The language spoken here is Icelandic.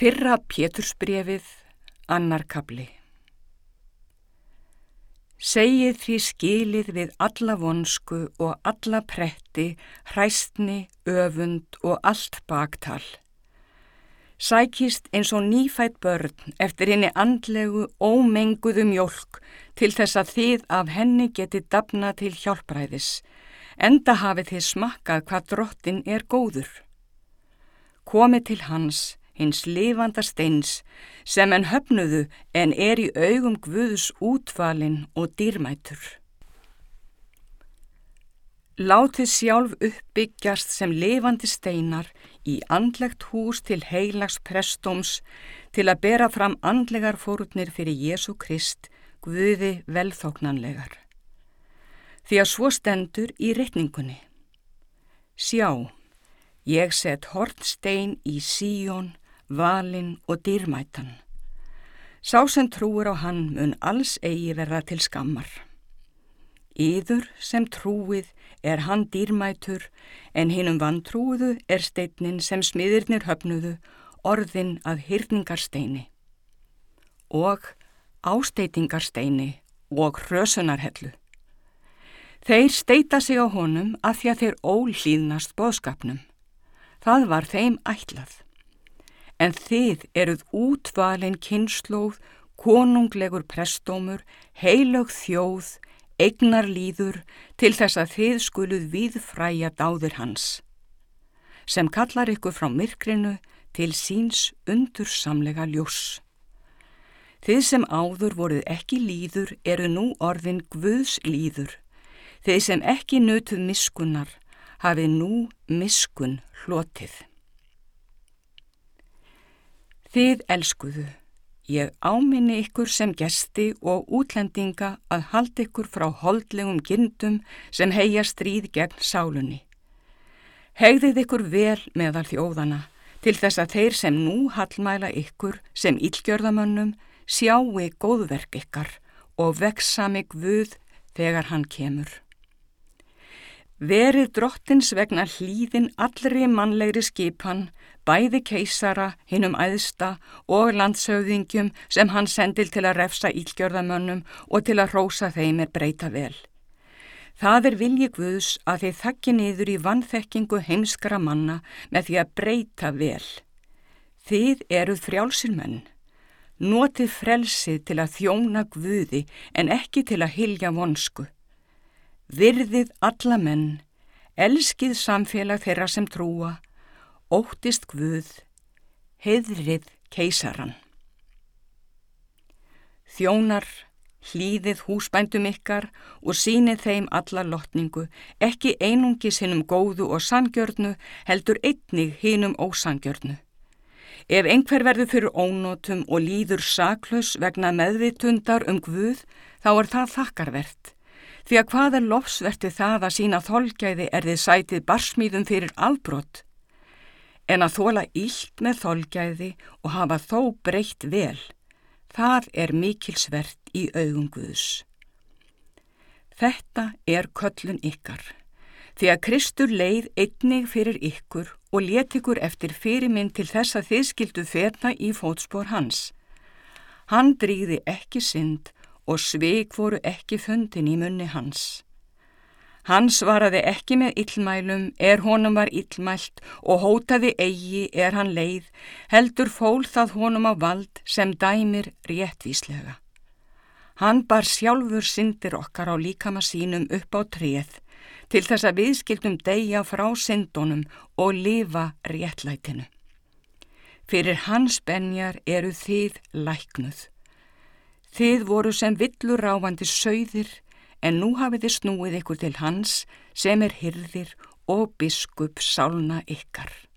Fyrra Pétursbréfið, 2. kafli. Segið því skilið við alla vonsku og alla pretti, hræstni, öfund og allt baktal. Sækist eins og nýfædd börn eftir hinni andlegu, ómenguðu mjólk til þess að þið af henni getið dafnað til hjálpræðis, enda hafið þið smakkað hvað Drottinn er góður. Komið til hans, hins lifanda steins, sem en höfnuðu en er í augum Guðs útvalinn og dýrmætur. Látið sjálf uppbyggjast sem lifandi steinar í andlegt hús til heilags prestóms til að bera fram andlegar fórnir fyrir Jesú Krist, Guði velþóknanlegar. Því að svo stendur í ritningunni. Sjá, ég set hornstein í Síón, valinn og dýrmætan. Sá sem trúir á hann mun alls eigi verða til skammar. Yður sem trúið er hann dýrmætur, en hinum vantrúuðu er steinninn sem smiðirnir höfnuðu, orðinn að hyrningarsteini og ásteytingarsteini og hrösunarhellu. Þeir steyta sig á honum að því að þeir ólíðnast boðskapnum. Það var þeim ætlað. En þið eruð útvalin kynslóð, konunglegur prestómur, heilög þjóð, eignarlýður, til þess að þið skuluð víðfræja dáðir hans, sem kallar ykkur frá myrkrinu til síns undursamlega ljós. Þið sem áður voruð ekki lýður eru nú orðin Guðs lýður. Þið sem ekki nutuð miskunnar hafið nú miskun hlotið. Þið elskuðu, ég áminni ykkur sem gesti og útlendinga að halda ykkur frá holdlegum gindum sem heyja stríð gegn sálunni. Hegðið ykkur vel meðal þjóðana til þess að þeir sem nú hallmæla ykkur sem illgjörðamönnum sjái góðverk ykkar og vegsami Guð þegar hann kemur. Verið Drottins vegna hlýðin allri mannlegri skipan, bæði keisara, hinum æðsta og landshöfðingjum sem hann sendil til að refsa illgjörðamönnum og til að hrósa þeim breyta vel. Það er vilji Guðs að þið þaggi niður í vanþekkingu heimskra manna með því að breyta vel. Þið eruð frjálsir menn. Notið frelsið til að þjóna Guði en ekki til að hylja vonsku. Virðið alla menn, elskið samfélag þeirra sem trúa, óttist Guð, heiðrið keisaran. Þjónar, hlýðið húsbændum ykkar og sýnið þeim alla lotningu, ekki einungis hinum góðu og sanngjörnu, heldur einnig hinum ósanngjörnu. Ef einhver verður fyrir ónotum og líður saklaus vegna meðvitundar Guð, þá er það þakkarvert. Því að hvað er lofsvert við það að sýna þolgæði þið sætið barsmíðum fyrir afbrot, en að þola illt með þolgæði og hafa þó breytt vel, það er mikilsvert í augum Guðs. Þetta er köllun ykkar, því að Kristur leið einnig fyrir ykkur og lét ykkur eftir fyrirmynd til þess að þið skyldu feta í fótspor hans. Hann drýgði ekki synd og svik voru ekki fundin í munni hans. Hann svaraði ekki með illmælum honum var illmælt og hótaði eigi hann leið, heldur fól það honum á vald sem dæmir réttvíslega. Hann bar sjálfur syndir okkar á líkama sínum upp á tréð, til þess að við skyldum deyja frá syndunum og lifa réttlætinu. Fyrir hans benjar eru þið læknuð. Þið voru sem villuráfandi sauðir, en nú hafið þið snúið ykkur til hans sem er hirðir og biskup sálna ykkar.